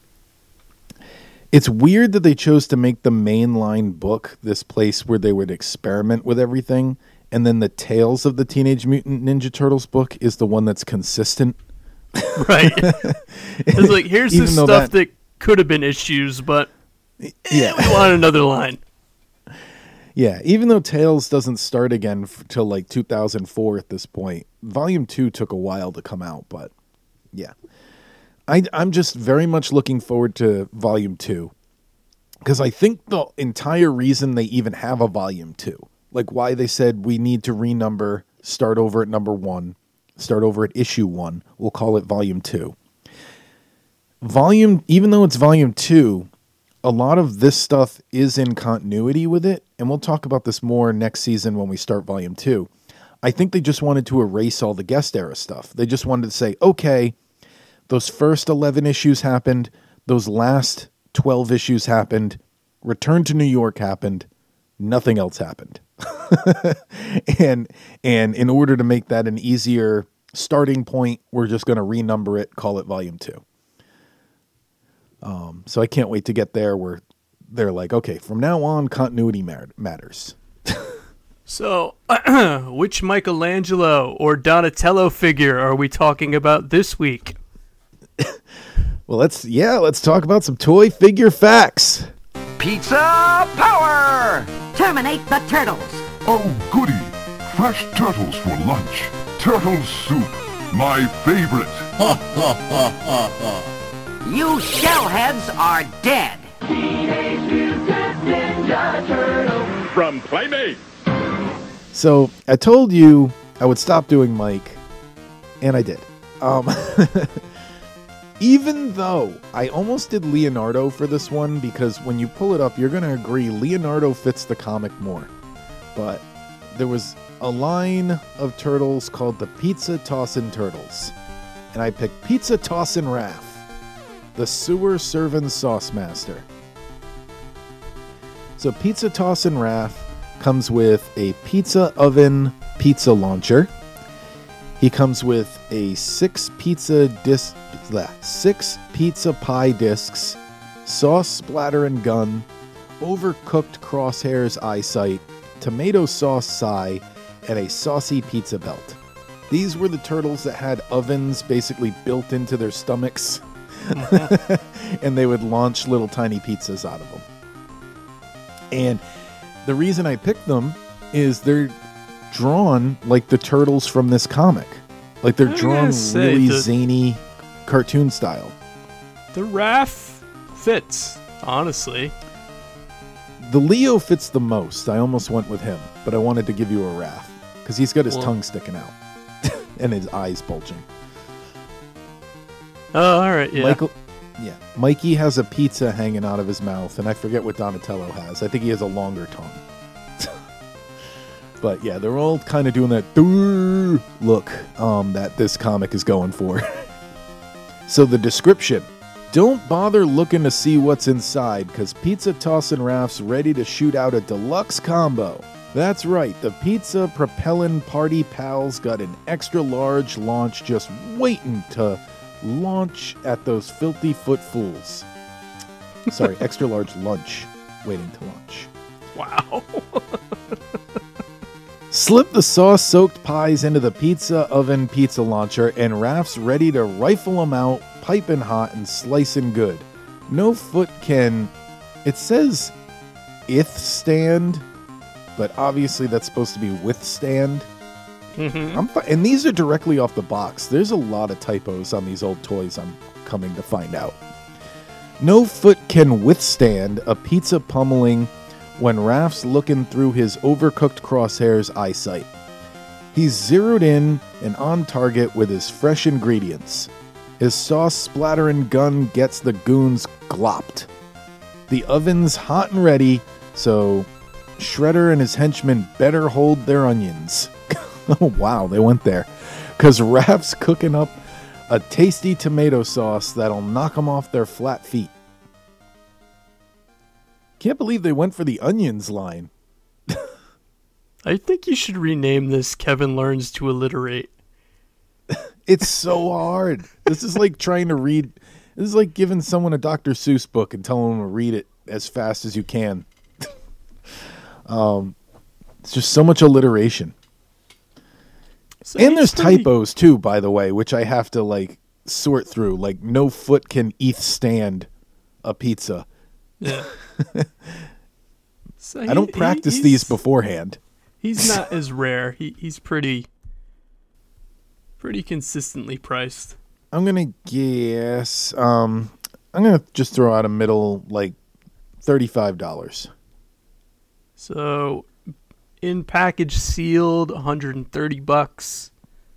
it's weird that they chose to make the mainline book this place where they would experiment with everything, and then the Tales of the Teenage Mutant Ninja Turtles book is the one that's consistent. Right. It's like, here's the stuff that could have been issues, but we want another line. Yeah, even though Tales doesn't start again till like 2004 at this point, Volume 2 took a while to come out, but yeah. I'm just very much looking forward to Volume 2, because I think the entire reason they even have a Volume 2, like why they said we need to renumber, start over at number 1, start over at issue 1, we'll call it Volume 2. Even though it's Volume 2, a lot of this stuff is in continuity with it, and we'll talk about this more next season when we start Volume 2. I think they just wanted to erase all the guest era stuff. They just wanted to say, okay, those first 11 issues happened, those last 12 issues happened, Return to New York happened, nothing else happened. and in order to make that an easier starting point, we're just going to renumber it, call it Volume 2. So I can't wait to get there where they're like, okay, from now on, continuity matters. So, which Michelangelo or Donatello figure are we talking about this week? Well, let's talk about some toy figure facts. Pizza power! Terminate the turtles! Oh, goody! Fresh turtles for lunch. Turtle soup, my favorite. You shellheads are dead! Teenage Mutant Ninja Turtles from Playmate. So I told you I would stop doing Mike, and I did. Even though I almost did Leonardo for this one, because when you pull it up, you're going to agree Leonardo fits the comic more. But there was a line of turtles called the Pizza Tossin' Turtles, and I picked Pizza Tossin' Raph, the sewer serving sauce master. So Pizza Tossin' Raph comes with a pizza oven pizza launcher. He comes with a 6 pizza pie discs, sauce splatter and gun, overcooked crosshairs eyesight, tomato sauce sai, and a saucy pizza belt. These were the turtles that had ovens basically built into their stomachs, and they would launch little tiny pizzas out of them. And the reason I picked them is they're drawn like the turtles from this comic. Like they're drawn really zany cartoon style. The Raph fits, honestly. The Leo fits the most. I almost went with him, but I wanted to give you a Raph because he's got his tongue sticking out and his eyes bulging. Oh, all right, yeah. Yeah. Mikey has a pizza hanging out of his mouth, and I forget what Donatello has. I think he has a longer tongue. But yeah, they're all kind of doing that look that this comic is going for. So the description. Don't bother looking to see what's inside, because Pizza Tossin' Raph's ready to shoot out a deluxe combo. That's right, the Pizza Propellin' Party Pals got an extra large launch just waiting to launch at those filthy foot fools. Sorry, extra large lunch waiting to launch. Wow. Slip the sauce-soaked pies into the pizza oven pizza launcher, and Raph's ready to rifle them out, piping hot and slicing good. No foot can... It says stand, but obviously that's supposed to be withstand. Mm-hmm. And these are directly off the box. There's a lot of typos on these old toys, I'm coming to find out. No foot can withstand a pizza pummeling when Raph's looking through his overcooked crosshair's eyesight. He's zeroed in and on target with his fresh ingredients. His sauce-splattering gun gets the goons glopped. The oven's hot and ready, so Shredder and his henchmen better hold their onions. Oh, wow, they went there. Because Raph's cooking up a tasty tomato sauce that'll knock them off their flat feet. Can't believe they went for the onions line. I think you should rename this Kevin Learns to Alliterate. It's so hard. This is like trying to read. This is like giving someone a Dr. Seuss book and telling them to read it as fast as you can. It's just so much alliteration. So And there's typos too, by the way, which I have to like sort through. Like, no foot can stand a pizza. Yeah. So I don't practice these beforehand. He's not as rare. He's pretty consistently priced. I'm gonna guess. I'm gonna just throw out a middle, like $35. So, in package sealed, $130,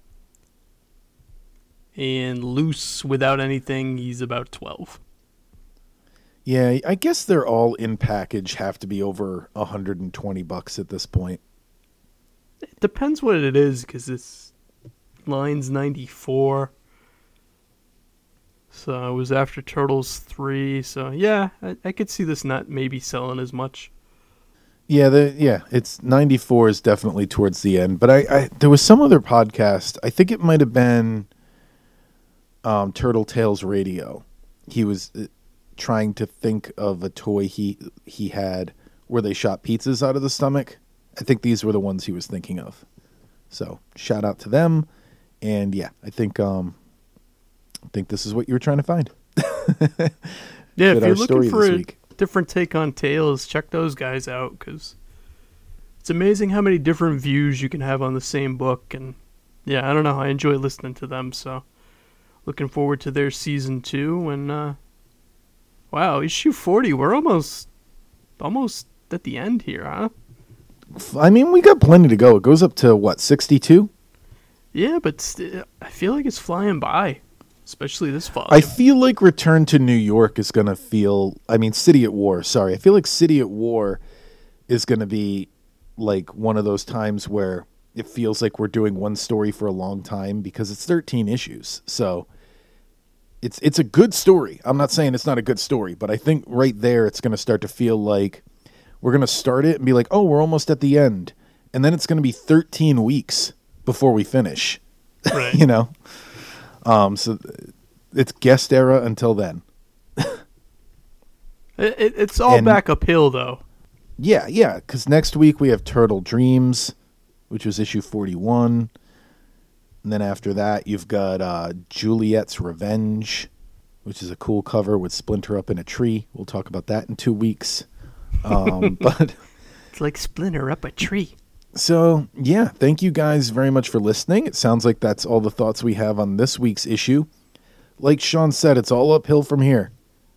and loose without anything, he's about $12. Yeah, I guess they're all in package have to be over $120 at this point. It depends what it is, because this line's 94. So it was after Turtles 3. So yeah, I could see this not maybe selling as much. Yeah, it's 94 is definitely towards the end. But I there was some other podcast. I think it might have been Turtle Tales Radio. He was trying to think of a toy he had where they shot pizzas out of the stomach. I think these were the ones he was thinking of. So shout out to them. And yeah, I think this is what you were trying to find. Yeah, if our you're story looking for this a week. different take on Tales, check those guys out, because it's amazing how many different views you can have on the same book. And yeah, I don't know, I enjoy listening to them. So looking forward to their season 2. And wow, issue 40. We're almost at the end here, huh? I mean, we got plenty to go. It goes up to what, 62? Yeah, but I feel like it's flying by, especially this fall. I feel like Return to New York is going to City at War, sorry. I feel like City at War is going to be like one of those times where it feels like we're doing one story for a long time because it's 13 issues. So it's a good story. I'm not saying it's not a good story, but I think right there it's going to start to feel like we're going to start it and be like, oh, we're almost at the end. And then it's going to be 13 weeks before we finish. Right. You know? So it's guest era until then. It's all back uphill, though. Yeah, because next week we have Turtle Dreams, which was issue 41. And then after that, you've got Juliet's Revenge, which is a cool cover with Splinter up in a tree. We'll talk about that in 2 weeks. But it's like Splinter up a tree. So, yeah, thank you guys very much for listening. It sounds like that's all the thoughts we have on this week's issue. Like Sean said, it's all uphill from here.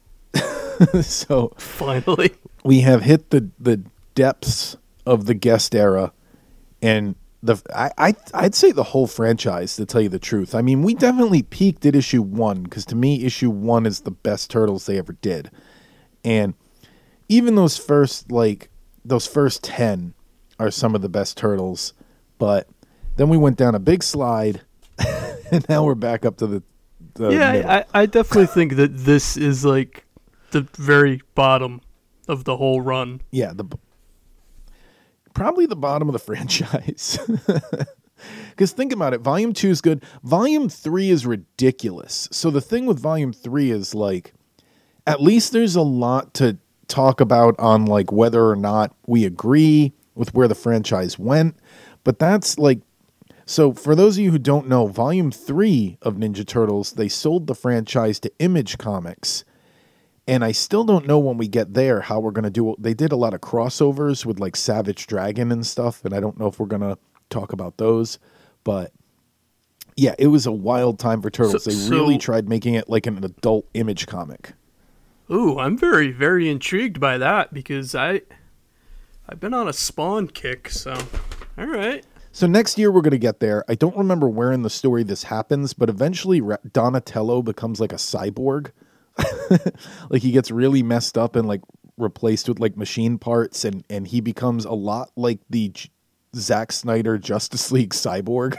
So finally, we have hit the depths of the guest era, and I'd say the whole franchise, to tell you the truth. I mean, we definitely peaked at issue 1, because to me, issue 1 is the best Turtles they ever did. And even those first 10 are some of the best Turtles, but then we went down a big slide, and now we're back up to the middle. I definitely think that this is like the very bottom of the whole run. Yeah, probably the bottom of the franchise. Because think about it, Volume 2 is good. Volume 3 is ridiculous. So the thing with Volume 3 is, like, at least there's a lot to talk about on, like, whether or not we agree with where the franchise went. But that's, like, so for those of you who don't know, Volume 3 of Ninja Turtles, they sold the franchise to Image Comics. And I still don't know when we get there how we're going to do it. They did a lot of crossovers with like Savage Dragon and stuff, and I don't know if we're going to talk about those. But yeah, it was a wild time for Turtles. They really tried making it like an adult Image comic. Ooh, I'm very, very intrigued by that, because I've been on a Spawn kick, so all right. So next year we're going to get there. I don't remember where in the story this happens, but eventually Donatello becomes like a cyborg. Like he gets really messed up and like replaced with like machine parts, and he becomes a lot like the Zack Snyder Justice League Cyborg.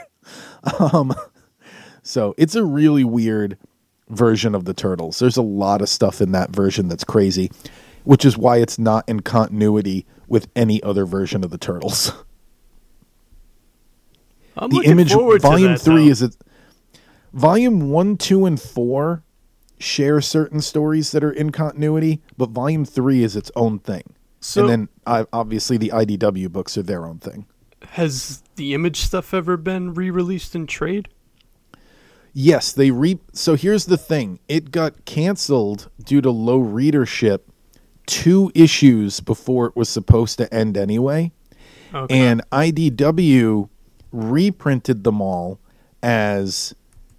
So it's a really weird version of the Turtles. There's a lot of stuff in that version that's crazy, which is why it's not in continuity with any other version of the Turtles. I'm looking forward to Volume that, 3 though. is it. Volume 1, 2, and 4 share certain stories that are in continuity, but Volume 3 is its own thing. So, and then obviously the IDW books are their own thing. Has the Image stuff ever been re-released in trade? Yes, so here's the thing. It got canceled due to low readership 2 issues before it was supposed to end anyway. Okay. And IDW reprinted them all as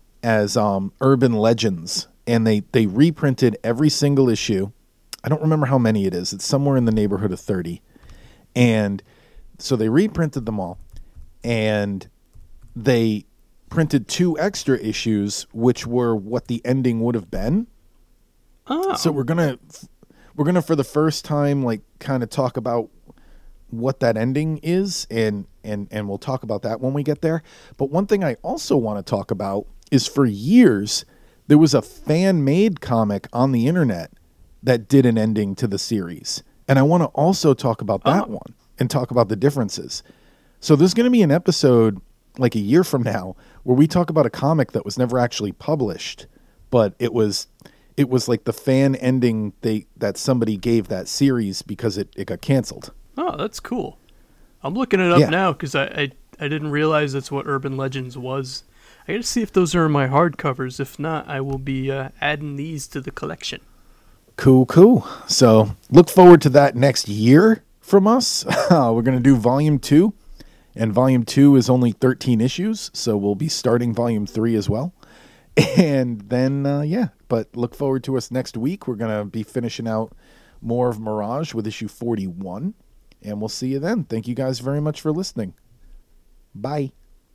Urban Legends. And they reprinted every single issue. I don't remember how many it is. It's somewhere in the neighborhood of 30. And so they reprinted them all. And they printed 2 extra issues, which were what the ending would have been. Oh. So we're gonna for the first time like kind of talk about what that ending is, and we'll talk about that when we get there. But one thing I also want to talk about is, for years there was a fan-made comic on the internet that did an ending to the series. And I want to also talk about that one and talk about the differences. So there's going to be an episode like a year from now where we talk about a comic that was never actually published, but it was like the fan ending that somebody gave that series because it got canceled. Oh, that's cool. I'm looking it up now because I didn't realize that's what Urban Legends was. I got to see if those are in my hardcovers. If not, I will be adding these to the collection. Cool. So look forward to that next year from us. We're going to do Volume 2. And Volume 2 is only 13 issues. So we'll be starting Volume 3 as well. And then, but look forward to us next week. We're going to be finishing out more of Mirage with issue 41. And we'll see you then. Thank you guys very much for listening. Bye.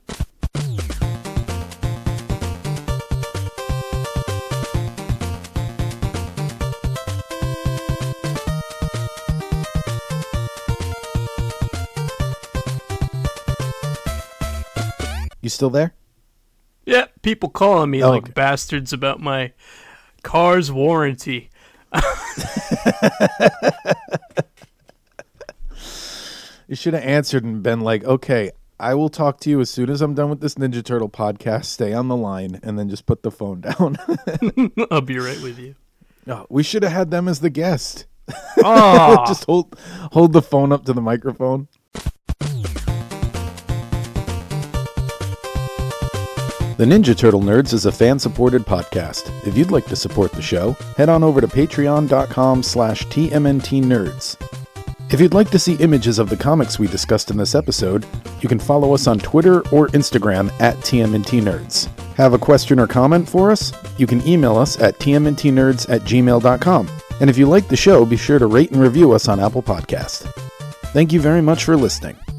You still there? Yeah, people calling me like bastards about my car's warranty. You should have answered and been like, okay, I will talk to you as soon as I'm done with this Ninja Turtle podcast. Stay on the line, and then just put the phone down. I'll be right with you. Oh, we should have had them as the guest. Oh. Just hold the phone up to the microphone. The Ninja Turtle Nerds is a fan-supported podcast. If you'd like to support the show, head on over to patreon.com/TMNTnerds. If you'd like to see images of the comics we discussed in this episode, you can follow us on Twitter or Instagram @TMNTnerds. Have a question or comment for us? You can email us at tmntnerds@gmail.com. And if you like the show, be sure to rate and review us on Apple Podcasts. Thank you very much for listening.